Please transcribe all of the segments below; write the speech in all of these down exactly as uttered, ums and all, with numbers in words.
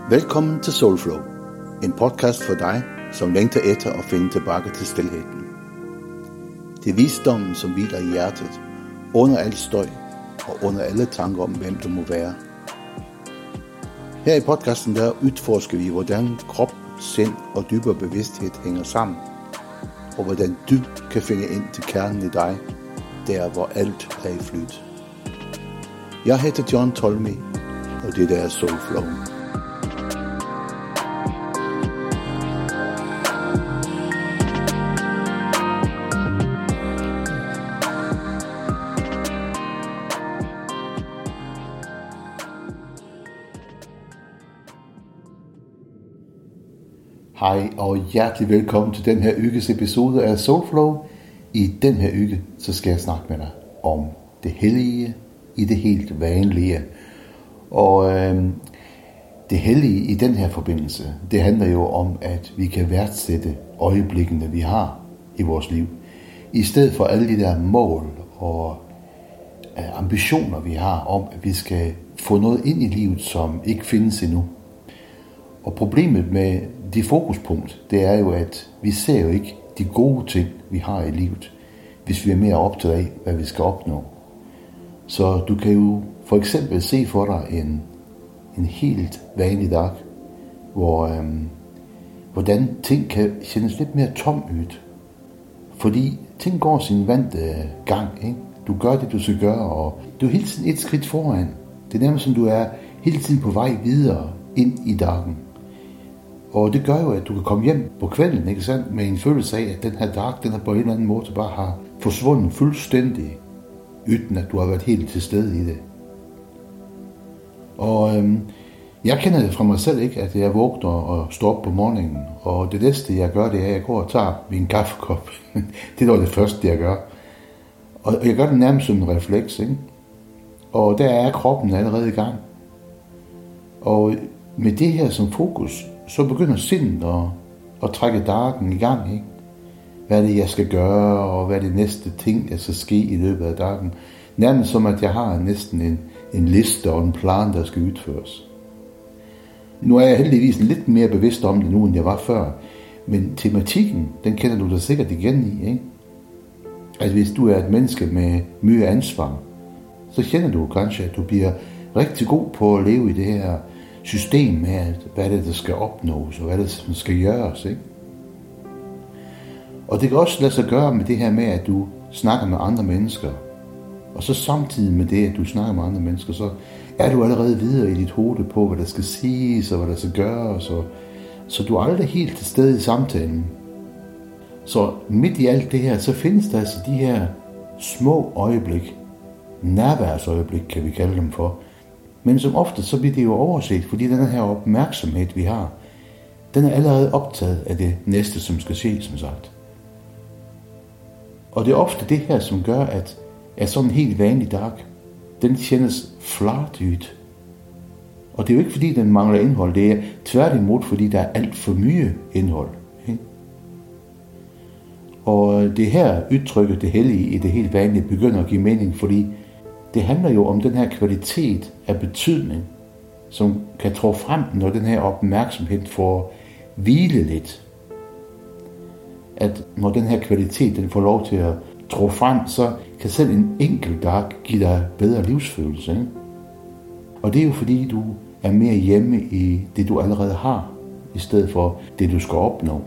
Velkommen til Soulflow, en podcast for dig, som længter efter at finde tilbage til stilheden. Det er visdommen, som hviler i hjertet, under al støj og under alle tanker om, hvem du må være. Her i podcasten der udforsker vi, hvordan krop, sind og dybere bevidsthed hænger sammen, og hvordan du kan finde ind til kernen i dig, der hvor alt er i flyt. Jeg hedder John Tolmi, og det der er Soulflow. Hej og hjertelig velkommen til den her uges episode af Soulflow. I den her uge, så skal jeg snakke med dig om det hellige i det helt vanlige. Og øh, det hellige i den her forbindelse, det handler jo om, at vi kan værdsætte øjeblikkene, vi har i vores liv. I stedet for alle de der mål og øh, ambitioner, vi har om, at vi skal få noget ind i livet, som ikke findes endnu. Og problemet med det fokuspunkt, det er jo, at vi ser jo ikke de gode ting, vi har i livet, hvis vi er mere optaget af, hvad vi skal opnå. Så du kan jo for eksempel se for dig en, en helt vanlig dag, hvor øhm, hvordan ting kan kändes lidt mere tom ud. Fordi ting går sin vante gang, ikke? Du gør det, du skal gøre, og du er hele tiden et skridt foran. Det er nærmest som du er hele tiden på vej videre ind i dagen. Og det gør jo, at du kan komme hjem på kvelden, ikke sandt, med en følelse af, at den her dag, den har på en eller anden måde bare har forsvundet fuldstændig, uden at du har været helt til stede i det. Og øhm, jeg kender det fra mig selv, ikke, at jeg vågner og står op på morgenen, og det næste, jeg gør, det er, at jeg går og tager min kaffekop. Det er da det første, jeg gør. Og jeg gør det nærmest som en refleks, ikke? Og der er kroppen allerede i gang. Og med det her som fokus, så begynder sindet at, at trække dagen i gang, ikke? Hvad er det, jeg skal gøre, og hvad er det næste ting, der skal ske i løbet af dagen? Nærmest som, at jeg har næsten en, en liste og en plan, der skal udføres. Nu er jeg heldigvis lidt mere bevidst om det nu, end jeg var før. Men tematikken, den kender du da sikkert igen i, ikke? Altså hvis du er et menneske med mye ansvar, så kender du kanskje, at du bliver rigtig god på at leve i det her system med, at hvad det, der skal opnås, og hvad det, der skal gøres, ikke? Og det kan også lade sig gøre med det her med, at du snakker med andre mennesker, og så samtidig med det, at du snakker med andre mennesker, så er du allerede videre i dit hoved på, hvad der skal siges, og hvad der skal gøres, og så du er aldrig helt til stede i samtalen. Så midt i alt det her, så findes der altså de her små øjeblik, nærværsøjeblik kan vi kalde dem for, men som ofte så bliver det jo overset, fordi den her opmærksomhed, vi har, den er allerede optaget af det næste, som skal ske, som sagt. Og det er ofte det her, som gør, at, at sådan en helt vanlig dag, den kändes flart ud. Og det er jo ikke, fordi den mangler indhold, det er tværtimod, fordi der er alt for mye indhold. Ikke? Og det her udtrykket, det hellige i det helt vanlige, begynder at give mening, fordi det handler jo om den her kvalitet af betydning, som kan trå frem, når den her opmærksomhed får hvile lidt. At når den her kvalitet, den får lov til at trå frem, så kan selv en enkelt dag give dig bedre livsfølelse. Ikke? Og det er jo fordi, du er mere hjemme i det, du allerede har, i stedet for det, du skal opnå.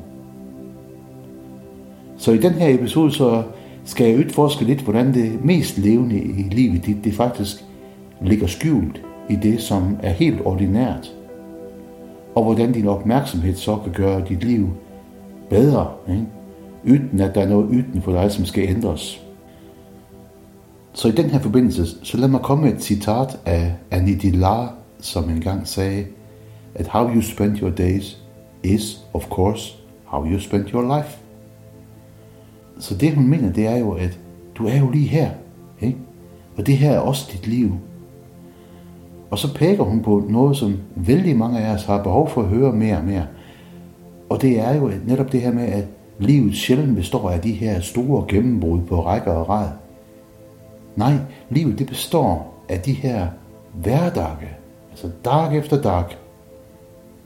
Så i den her episode, så skal jeg udforske lidt, hvordan det mest levende i livet dit, det faktisk ligger skjult i det, som er helt ordinært. Og hvordan din opmærksomhed så kan gøre dit liv bedre, ikke? Uden at der er noget uden for dig, som skal ændres. Så i den her forbindelse, så lad mig komme med et citat af Annie Dillard, som engang sagde, at how you spend your days is, of course, how you spend your life. Så det hun mener, det er jo, at du er jo lige her, ikke? Og det her er også dit liv. Og så peger hun på noget, som vældig mange af os har behov for at høre mere og mere. Og det er jo netop det her med, at livet sjældent består af de her store gennembrud på rækker og rad. Nej, livet det består af de her hverdage, altså dag efter dag,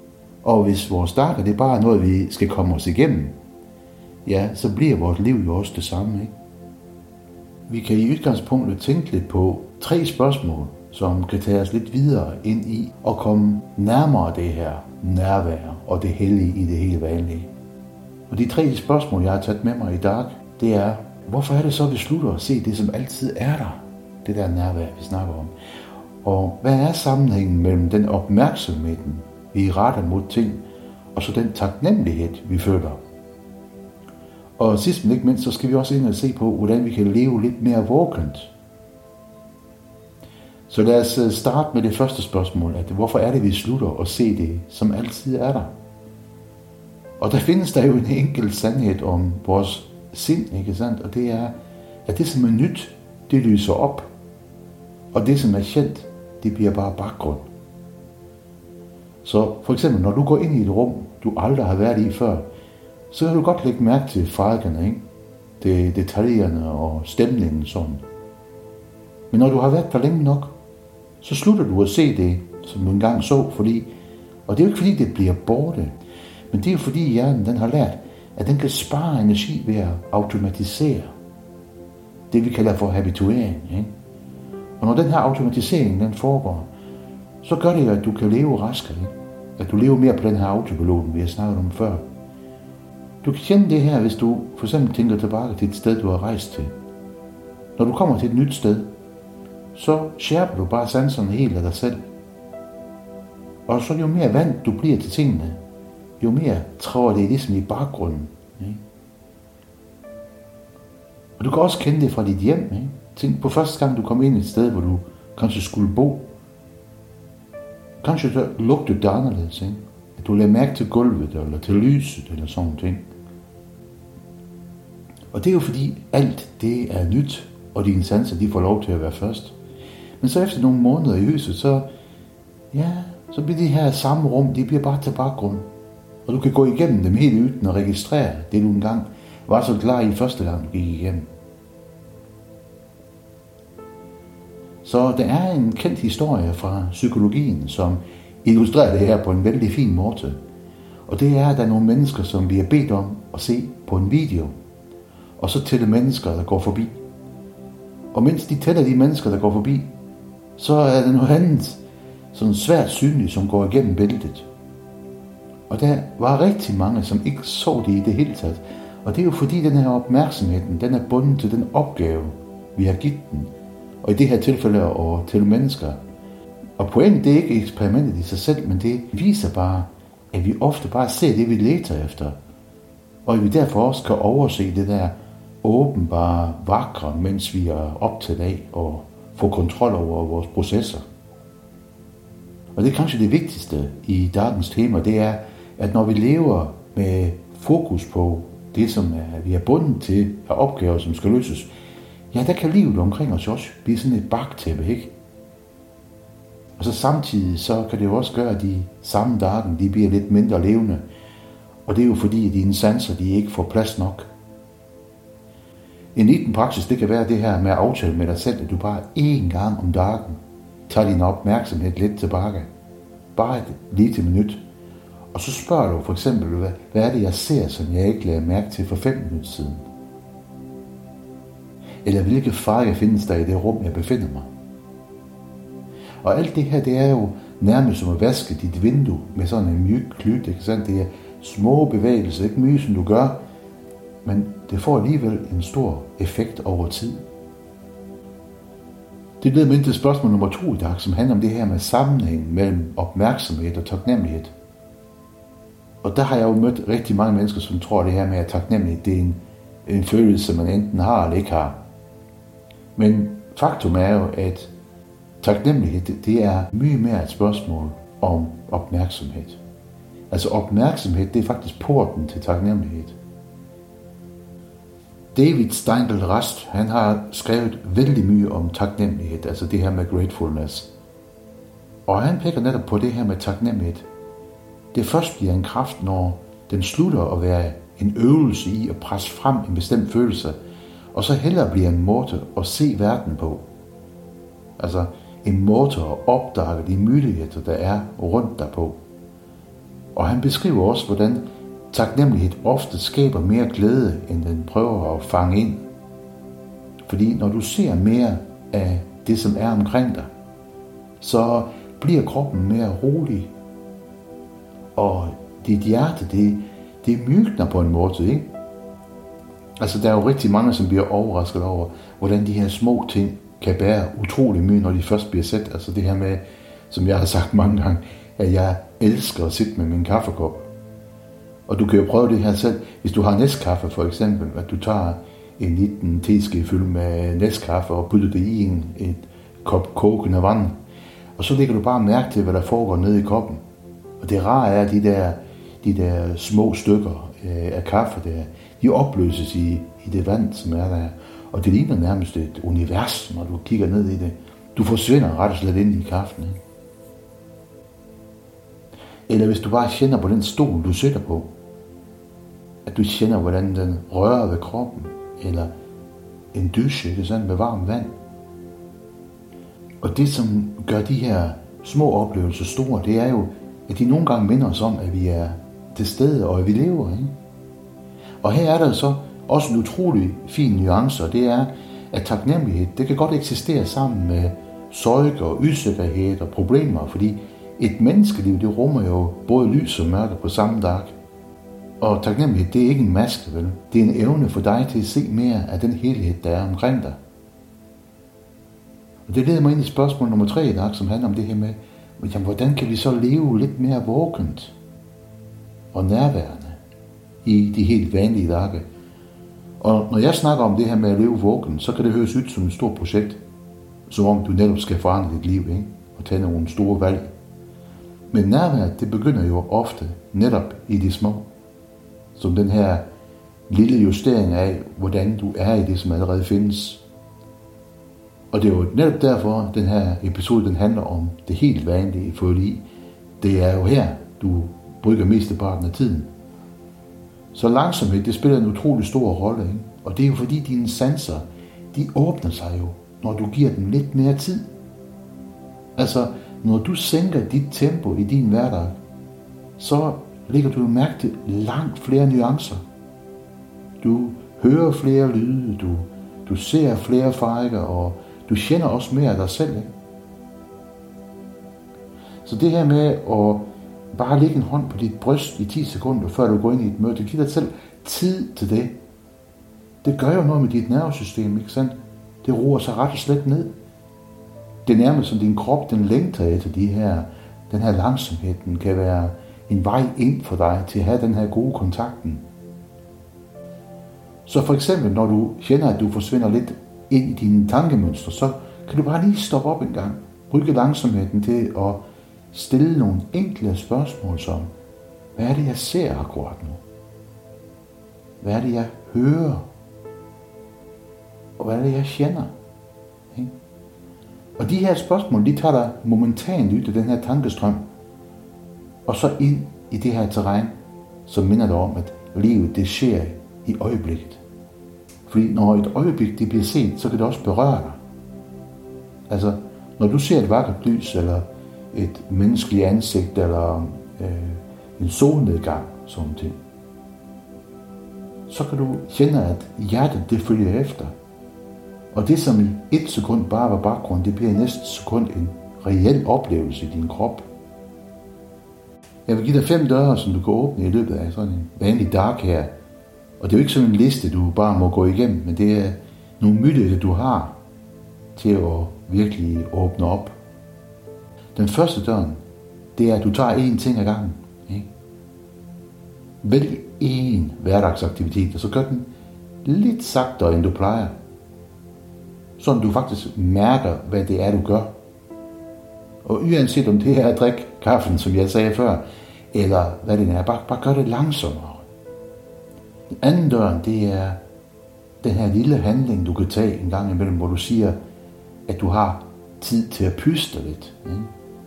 Og hvis vores dager, det er bare noget, vi skal komme os igennem, ja, så bliver vores liv jo også det samme, ikke? Vi kan i udgangspunktet tænke lidt på tre spørgsmål, som kan tage os lidt videre ind i og komme nærmere det her nærvær og det hellige i det helt vanlige. Og de tre spørgsmål, jeg har taget med mig i dag, det er, hvorfor er det så, vi slutter at se det, som altid er der? Det der nærvær, vi snakker om. Og hvad er sammenhængen mellem den opmærksomhed, vi retter mod ting, og så den taknemmelighed, vi føler? Og sidst men ikke mindst, så skal vi også ind og se på, hvordan vi kan leve lidt mere vågent. Så lad os starte med det første spørgsmål, at hvorfor er det, vi slutter at se det, som altid er der? Og der findes der jo en enkelt sandhed om vores sind, ikke sandt? Og det er, at det som er nyt, det lyser op. Og det som er kendt, det bliver bare baggrund. Så for eksempel, når du går ind i et rum, du aldrig har været i før, så kan du godt lægge mærke til farverne, ikke? Det detaljerne og stemningen sådan. Men når du har været der længe nok, så slutter du at se det, som du engang så, fordi, og det er jo ikke fordi, det bliver borte, men det er jo fordi hjernen, den har lært, at den kan spare energi ved at automatisere. Det vi kalder for habituering, ikke? Og når den her automatisering, den foregår, så gør det jo, at du kan leve raskere, ikke? At du lever mere på den her autopilot, vi har snakket om før. Du kan kende det her, hvis du for eksempel tænker tilbage til et sted, du har rejst til. Når du kommer til et nyt sted, så skærper du bare sanserne helt af dig selv. Og så jo mere vant du bliver til tingene, jo mere træder det ligesom i baggrunden. Ikke? Og du kan også kende det fra dit hjem. Ikke? Tænk på første gang, du kom ind et sted, hvor du kanskje skulle bo. Kanskje så lugtede det anderledes. Ikke? At du lagde mærke til gulvet, eller til lyset, eller sådan ting. Og det er jo fordi, alt det er nyt, og dine sanser, de får lov til at være først. Men så efter nogle måneder i huset, så, ja, så bliver de her samme rum, de bliver bare til baggrund. Og du kan gå igennem dem helt uden at registrere det, du engang var så klar i første gang, du gik igennem. Så der er en kendt historie fra psykologien, som illustrerer det her på en vældig fin måde. Og det er, at der er nogle mennesker, som bliver bedt om at se på en video, og så tæller mennesker, der går forbi. Og mens de tæller de mennesker, der går forbi, så er der noget andet, sådan svært synligt, som går igennem billedet. Og der var rigtig mange, som ikke så det i det hele taget. Og det er jo fordi, den her opmærksomhed, den er bundet til den opgave, vi har givet den. Og i det her tilfælde at tælle mennesker. Og pointen, det er ikke eksperimentet i sig selv, men det viser bare, at vi ofte bare ser det, vi leder efter. Og at vi derfor også kan overse det der åbenbare vakre, mens vi er optaget af at få kontrol over vores processer. Og det er kanskje det vigtigste i dagens tema, det er, at når vi lever med fokus på det, som er, vi er bundet til af opgaver, som skal løses, ja, der kan livet omkring os også blive sådan et bagtæppe, ikke? Og så samtidig, så kan det jo også gøre, at de samme dagen, de bliver lidt mindre levende. Og det er jo fordi, at dine sanser, de ikke får plads nok. En liten praksis, det kan være det her med at aftale med dig selv, at du bare én gang om dagen tager din opmærksomhed lidt tilbage. Bare et lille minut. Og så spørger du for eksempel, hvad, hvad er det, jeg ser, som jeg ikke lagde mærke til for fem minutter siden? Eller hvilke farer findes der i det rum, jeg befinder mig? Og alt det her, det er jo nærmest som at vaske dit vindue med sådan en mjuk klyt, ikke sandt? Det er små bevægelser, ikke mye, som du gør, men det får alligevel en stor effekt over tid. Det leder mig ind til spørgsmål nummer to i dag, som handler om det her med sammenhæng mellem opmærksomhed og taknemmelighed. Og der har jeg jo mødt rigtig mange mennesker, som tror, at det her med at taknemmelighed, det er en, en følelse, man enten har eller ikke har. Men faktum er jo, at taknemmelighed, det er mye mere et spørgsmål om opmærksomhed. Altså opmærksomhed, det er faktisk porten til taknemmelighed. David Steindl Rast, han har skrevet vældig mye om taknemmelighed, altså det her med gratefulness. Og han peger netop på det her med taknemmelighed. Det først bliver en kraft, når den slutter at være en øvelse i at presse frem en bestemt følelse, og så hellere bliver en måde at se verden på. Altså en måde at opdage de muligheder, der er rundt dig på. Og han beskriver også, hvordan taknemmelighed ofte skaber mere glæde, end den prøver at fange ind. Fordi når du ser mere af det, som er omkring dig, så bliver kroppen mere rolig. Og dit hjerte, det, det mykner på en måde, ikke? Altså, der er jo rigtig mange, som bliver overrasket over, hvordan de her små ting kan bære utrolig mye, når de først bliver set. Altså det her med, som jeg har sagt mange gange, at jeg elsker at sidde med min kaffekop. Og du kan jo prøve det her selv. Hvis du har Nescafé for eksempel, at du tager en liten teske fyldt med Nescafé og putter det i en et kop kokende vand. Og så lægger du bare mærke til, hvad der foregår nede i koppen. Og det rare er, at de der, de der små stykker øh, af kaffe, der, de opløses i, i det vand, som er der. Og det ligner nærmest et univers, når du kigger ned i det. Du forsvinder ret og slet ind i kaffen. Ikke? Eller hvis du bare kender på den stol, du sidder på. At du kender, hvordan den rører ved kroppen. Eller en dusche, ikke sandt, med varmt vand. Og det, som gør de her små oplevelser store, det er jo, at de nogle gange minder os om, at vi er til stede, og at vi lever. Ikke? Og her er der så også en utrolig fin nuance, og det er, at taknemmelighed, det kan godt eksistere sammen med sorg og usikkerhed og problemer, fordi et menneskeliv, det rummer jo både lys og mørke på samme dag. Og taknemmelighed, det er ikke en maske, vel? Det er en evne for dig til at se mere af den helhed, der er omkring dig. Og det leder mig ind i spørgsmål nummer tre i dag, som handler om det her med, jamen, hvordan kan vi så leve lidt mere vågent og nærværende i de helt vanlige dage? Og når jeg snakker om det her med at leve vågen, så kan det høres ud som et stort projekt, som om du netop skal forandre dit liv, ikke? Og tage nogle store valg. Men nærværet, det begynder jo ofte netop i de små, som den her lille justering af, hvordan du er i det, som allerede findes. Og det er jo netop derfor, den her episode, den handler om det helt vanlige, fordi det er jo her, du bruger mesteparten af tiden. Så langsomhed, det spiller en utrolig stor rolle, ikke? Og det er jo fordi dine sanser, de åbner sig jo, når du giver dem lidt mere tid. Altså, når du sænker dit tempo i din hverdag, så lægger du mærke til langt flere nuancer. Du hører flere lyde, du, du ser flere fejker, og du kender også mere af dig selv, ikke? Så det her med at bare lægge en hånd på dit bryst i ti sekunder, før du går ind i et møde, det giver dig selv tid til det. Det gør jo noget med dit nervesystem, ikke sandt? Det roer sig ret og slet ned. Det er nærmest som din krop, den længter efter de her, den her langsomhed, den kan være en vej ind for dig til at have den her gode kontakten. Så for eksempel, når du kender, at du forsvinder lidt ind i dine tankemønstre, så kan du bare lige stoppe op en gang. Bruge langsomheden til at stille nogle enkle spørgsmål som, hvad er det, jeg ser akkurat nu? Hvad er det, jeg hører? Og hvad er det, jeg kender? Ikke? Og de her spørgsmål, de tager dig momentant ud af den her tankestrøm, og så ind i det her terræn, som minder dig om, at livet, det sker i øjeblikket. Fordi når et øjeblik, det bliver set, så kan det også berøre dig. Altså, når du ser et vakkert lys, eller et menneskeligt ansigt, eller øh, en solnedgang, sådan ting, så kan du kende, at hjertet, det følger efter. Og det, som i et sekund bare var baggrund, det bliver i næste sekund en reel oplevelse i din krop. Jeg vil give dig fem døre, som du kan åbne i løbet af sådan en vanlig dag her. Og det er jo ikke sådan en liste, du bare må gå igennem, men det er nogle muligheder, du har til at virkelig åbne op. Den første døren, det er, at du tager én ting ad gangen. Ikke? Vælg én hverdagsaktivitet, og så gør den lidt sagtere, end du plejer. Sådan du faktisk mærker, hvad det er, du gør. Og uanset om det er at drikke kaffen, som jeg sagde før, eller hvad det er, bare, bare gør det langsommere. Den anden døren, det er den her lille handling, du kan tage en gang imellem, hvor du siger, at du har tid til at pyste lidt. Ikke?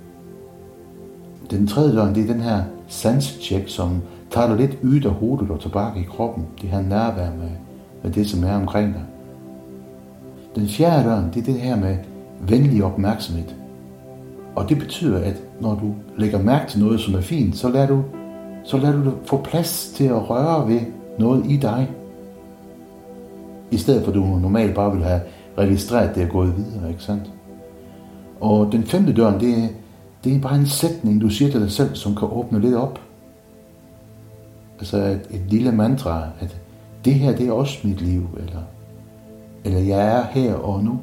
Den tredje døren, det er den her sansetjek, som tager dig lidt ud af hovedet og tilbage i kroppen. Det her nærvær med, med det, som er omkring dig. Den fjerde døren, det er det her med venlig opmærksomhed. Og det betyder, at når du lægger mærke til noget, som er fint, så lader du så lader du det få plads til at røre ved noget i dig. I stedet for at du normalt bare vil have registreret det og gået videre, ikke sandt? Og den femte døren, det er, det er bare en sætning, du siger til dig selv, som kan åbne lidt op. Altså et, et lille mantra, at det her, det er også mit liv, eller, eller jeg er her og nu.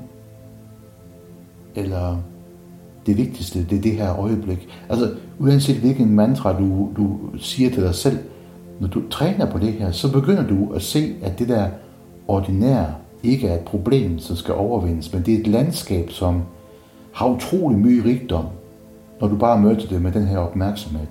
Eller det vigtigste, det er det her øjeblik. Altså uanset hvilken mantra du, du siger til dig selv, når du træner på det her, så begynder du at se, at det der ordinære ikke er et problem, som skal overvindes, men det er et landskab, som har utrolig mye rigdom, når du bare møder det med den her opmærksomhed.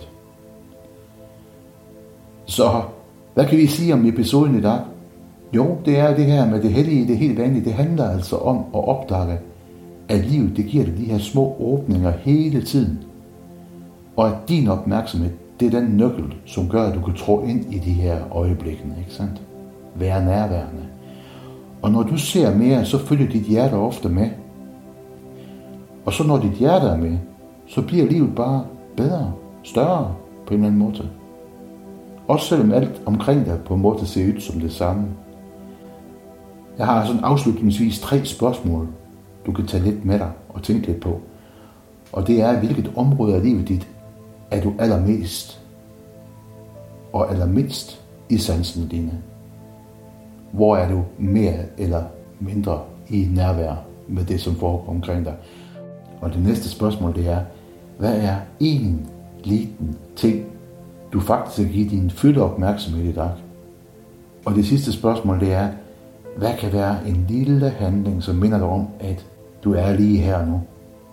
Så hvad kan vi sige om episoden i dag? Jo, det er det her med det hellige, det helt vanlige. Det handler altså om at opdage, at livet det giver dig de her små åbninger hele tiden. Og at din opmærksomhed, det er den nøkkel, som gør, at du kan tro ind i de her øjeblikkene, ikke sandt? Være nærværende. Og når du ser mere, så følger dit hjerte ofte med. Og så når dit hjerte er med, så bliver livet bare bedre, større på en eller anden måde. Også selvom alt omkring dig på en måde ser ud som det samme. Jeg har sådan afslutningsvis tre spørgsmål, du kan tage lidt med dig og tænke lidt på. Og det er, hvilket område af livet dit er du allermest og allermindst i sansene dine? Hvor er du mere eller mindre i nærvær med det, som foregår omkring dig? Og det næste spørgsmål, det er, hvad er en liten ting, du faktisk kan give din fulde opmærksomhed i dag? Og det sidste spørgsmål, det er, hvad kan være en lille handling, som minder dig om, at du er lige her nu?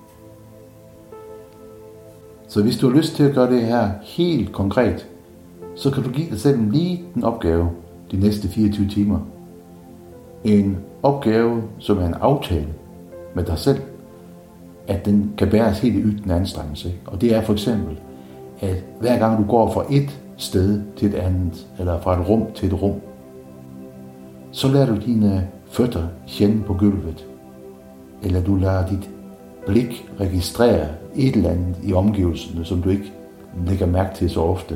Så hvis du har lyst til at gøre det her helt konkret, så kan du give dig selv en liten opgave de næste fireogtyve timer. En opgave, som er en aftale med dig selv, at den kan bæres helt uden anstrengelse. Og det er for eksempel, at hver gang du går fra et sted til et andet, eller fra et rum til et rum, så lader du dine fødder kende på gulvet, eller du lader dit blik registrere et eller andet i omgivelserne, som du ikke lægger mærke til så ofte.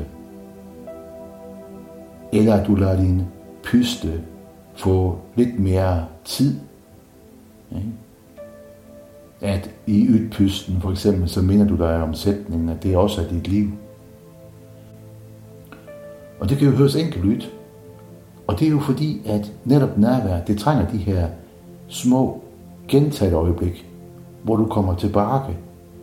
Eller at du lader din puste få lidt mere tid. At i udpusten for eksempel, så minder du dig om sætningen, at det også er dit liv. Og det kan jo høres enkelt ud. Og det er jo fordi, at netop nærvær, det trænger de her små gentagte øjeblik, hvor du kommer tilbage.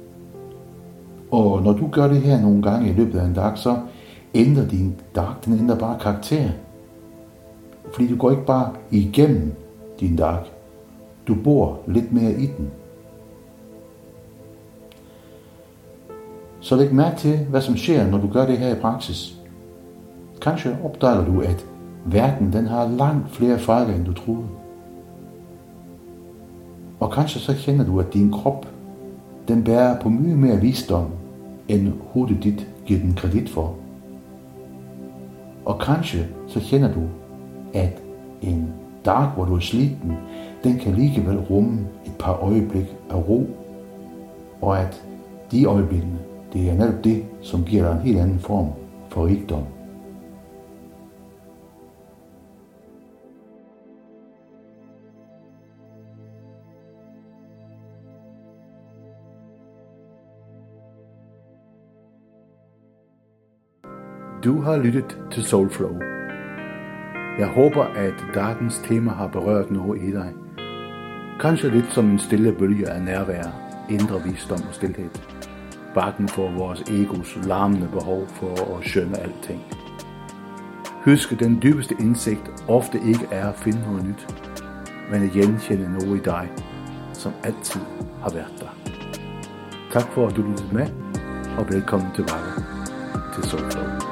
Og når du gør det her nogle gange i løbet af en dag, så ændrer din dag, den ændrer bare karakter. Fordi du går ikke bare igennem din dag, du bor lidt mere i den. Så læg mærke til, hvad som sker, når du gør det her i praksis. Kanskje opdager du, at verden den har langt flere fejler, end du troede. Og kanskje så kender du, at din krop, den bærer på mye mere visdom, end hovedet dit giver den kredit for. Og kanskje så kender du, at en dag, hvor du er sliten, den kan alligevel rumme et par øjeblik af ro, og at de øjeblikkene, det er netop det, som giver dig en helt anden form for rigdom. Du har lyttet til Soulflow. Jeg håber, at dagens tema har berørt noget i dig. Kanskje lidt som en stille bølge af nærvær, indre visdom og stilhed. Bakken for vores egos larmende behov for at skønne alting. Husk, at den dybeste indsigt ofte ikke er at finde noget nyt, men at genkende noget i dig, som altid har været der. Tak for, at du lyttede med, og velkommen tilbage til Soulflow.